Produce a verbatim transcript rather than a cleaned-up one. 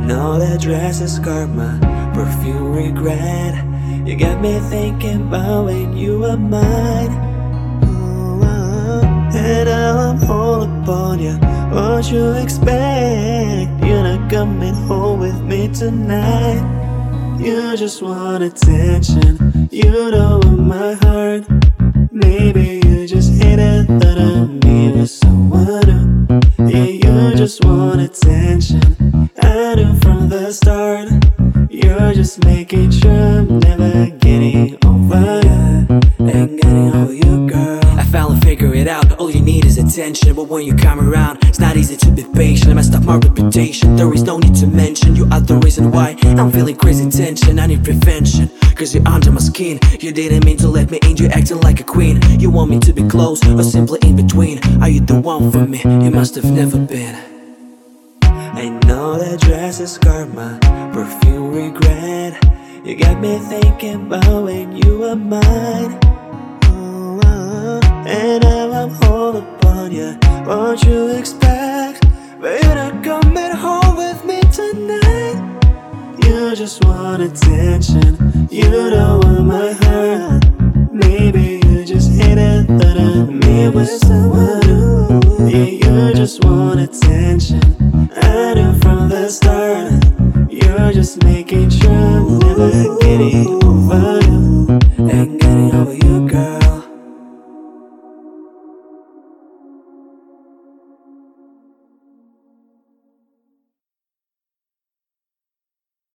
know that dress is karma, perfume regret. You got me thinking about when you were mine. Ooh, uh, and now I'm all upon you. What you expect? You're not coming home with me tonight. You just want attention. You don't want my heart. Maybe you just hated that I'm me with someone new. Yeah, you just want attention. I knew from the start. You're just making sure I'm never getting over you. Ain't getting over you, girl. I finally figure it out, all you need is attention. But when you come around, it's not easy to be patient. I messed up my reputation, there is no need to mention. You are the reason why I'm feeling crazy tension. I need prevention, cause you're under my skin. You didn't mean to let me in, you're acting like a queen. You want me to be close, or simply in between. Are you the one for me? You must have never been. I know that dress is karma, perfume regret. You got me thinking about when you were mine. Ooh, uh, and now I'm all upon you. What you expect? But you're not coming home with me tonight. You just want attention. You don't want my heart. Maybe you just hated that I'm me with someone new. Yeah, you just want attention. I knew from the start. You're just making sure I'm never getting